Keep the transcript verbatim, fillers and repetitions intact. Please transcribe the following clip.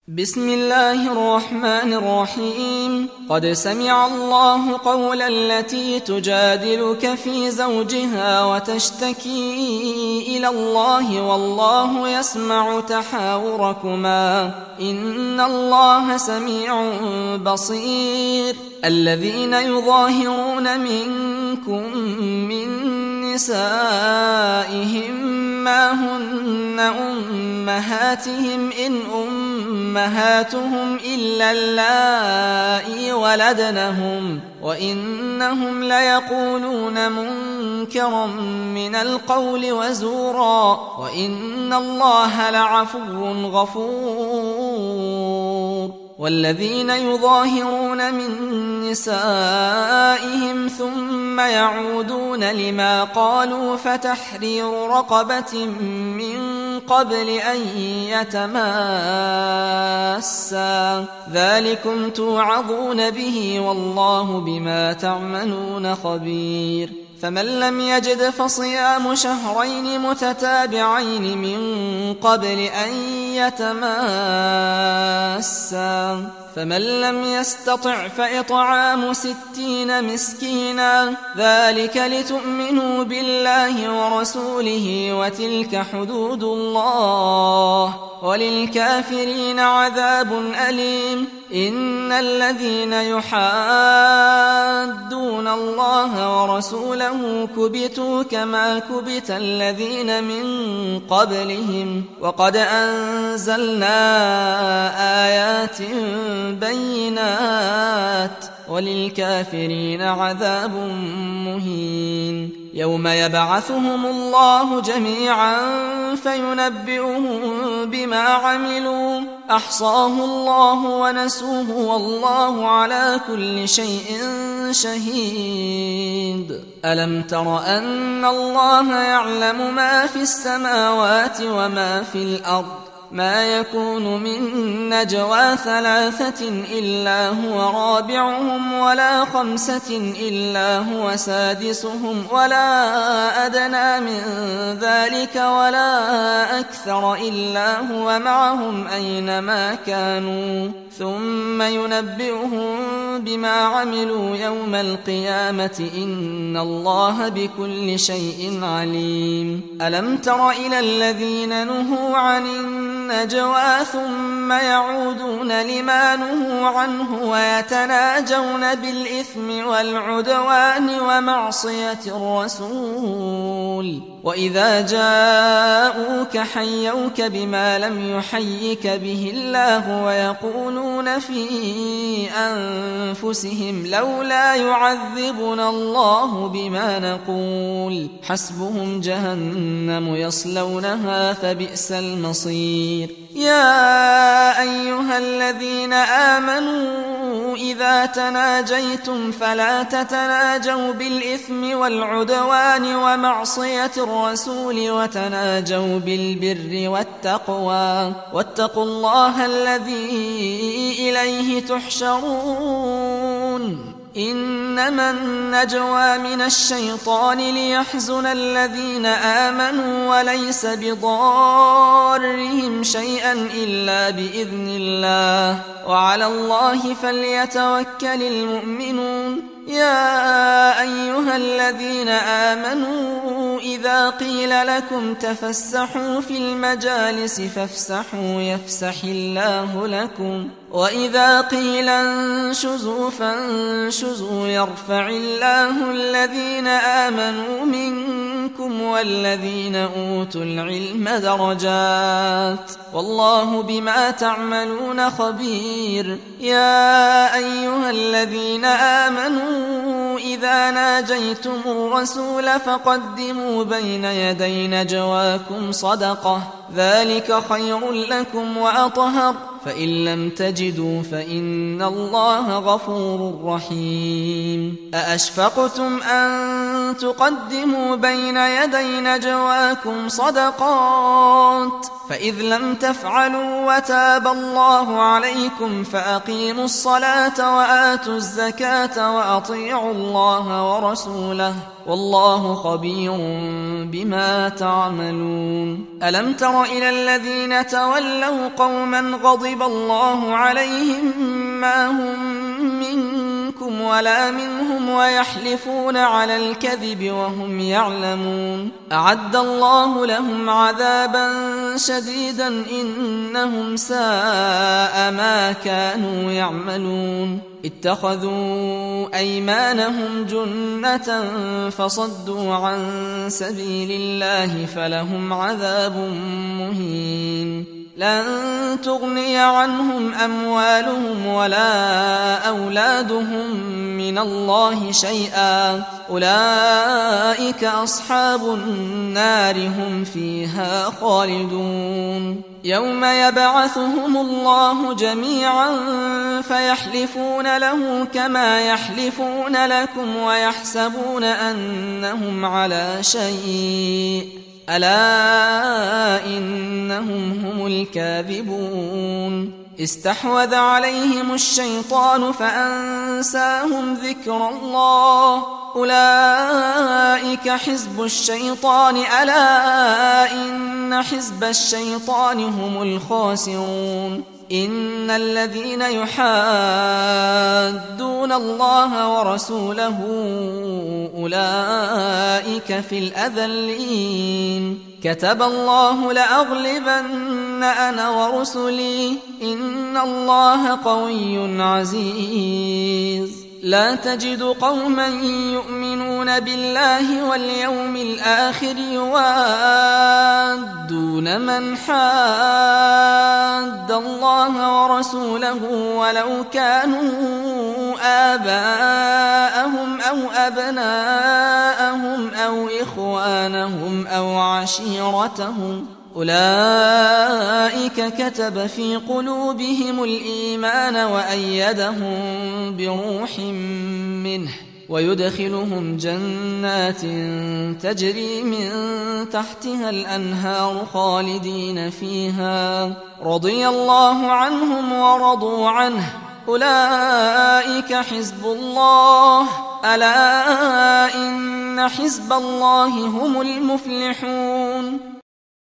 بسم الله الرحمن الرحيم قد سمع الله قول التي تجادلك في زوجها وتشتكي إلى الله والله يسمع تحاوركما إن الله سميع بصير. الذين يظاهرون منكم من نسائهم ما هن أمهاتهم إن أمهاتهم إلا اللائي ولدنهم وإنهم ليقولون منكرا من القول وزورا وإن الله لعفو غفور. والذين يظاهرون من نسائهم ثم يعودون لما قالوا فتحرير رقبة من قبل أن يتماسا ذلكم توعظون به والله بما تعملون خبير. فمن لم يجد فصيام شهرين متتابعين من قبل أن يتماسا فمن لم يستطع فإطعام ستين مسكينا ذلك لتؤمنوا بالله ورسوله وتلك حدود الله وللكافرين عذاب أليم. إن الذين يحادون الله ورسوله كبتوا كما كبت الذين من قبلهم وقد أنزلنا آيات بينات وللكافرين عذاب مهين. يوم يبعثهم الله جميعا فينبئهم بما عملوا أحصاه الله ونسوه والله على كل شيء شهيد. ألم تر أن الله يعلم ما في السماوات وما في الأرض ما يكون من نجوى ثلاثة إلا هو رابعهم ولا خمسة إلا هو سادسهم ولا أدنى من ذلك ولا أكثر إلا هو معهم أينما كانوا ثم ينبئهم بما عملوا يوم القيامة إن الله بكل شيء عليم. ألم تر إلى الذين نهوا عن النجوى ثم يعودون لما نهوا عنه ويتناجون بالإثم والعدوان ومعصية الرسول وإذا جاءوك حيوك بما لم يحيك به الله ويقولون في أنفسهم لولا يعذبنا الله بما نقول حسبهم جهنم يصلونها فبئس المصير. يا أيها الذين آمنوا إذا تناجيتم فلا تتناجوا بالإثم والعدوان ومعصية الرسول وتناجوا بالبر والتقوى واتقوا الله الذي إليه تحشرون. إنما النجوى من الشيطان ليحزن الذين آمنوا وليس بضارهم شيئا إلا بإذن الله وعلى الله فليتوكل المؤمنون. يا أيها الذين آمنوا إذا قيل لكم تفسحوا في المجالس فافسحوا يفسح الله لكم وإذا قيل انشزوا فانشزوا يرفع الله الذين آمنوا منكم والذين أوتوا العلم درجات والله بما تعملون خبير. يا أيها الذين آمنوا إذا ناجيتم الرسول فقدموا بين يدي نجواكم صدقة ذلك خير لكم وأطهر فإن لم تجدوا فإن الله غفور رحيم. أأشفقتم أن تقدموا بين يدي نجواكم صدقات فإذ لم تفعلوا وتاب الله عليكم فأقيموا الصلاة وآتوا الزكاة وأطيعوا الله ورسوله والله خبير بما تعملون. ألم تر إلى الذين تولوا قوما غضب الله عليهم ما هم منكم ولا منهم ويحلفون على الكذب وهم يعلمون أعد الله لهم عذابا شديدا إنهم ساء ما كانوا يعملون. اتخذوا أيمانهم جنة فصدوا عن سبيل الله فلهم عذاب مهين. لن تغني عنهم أموالهم ولا أولادهم من الله شيئا أولئك أصحاب النار هم فيها خالدون. يوم يبعثهم الله جميعا فيحلفون له كما يحلفون لكم ويحسبون أنهم على شيء ألا إنهم هم الكاذبون. استحوذ عليهم الشيطان فأنساهم ذكر الله أولئك حزب الشيطان ألا إن حزب الشيطان هم الخاسرون. إن الذين يحادون الله ورسوله أولئك في الأذلين. كتب الله لأغلبن أنا ورسلي إن الله قوي عزيز. لا تجد قوما يؤمنون بالله واليوم الآخر يوادون من حاد الله ورسوله ولو كانوا آباءهم أو أبناءهم أو إخوانهم أو عشيرتهم أولئك كتب في قلوبهم الإيمان وأيدهم بروح منه ويدخلهم جنات تجري من تحتها الأنهار خالدين فيها رضي الله عنهم ورضوا عنه أولئك حزب الله ألا إن حزب الله هم المفلحون.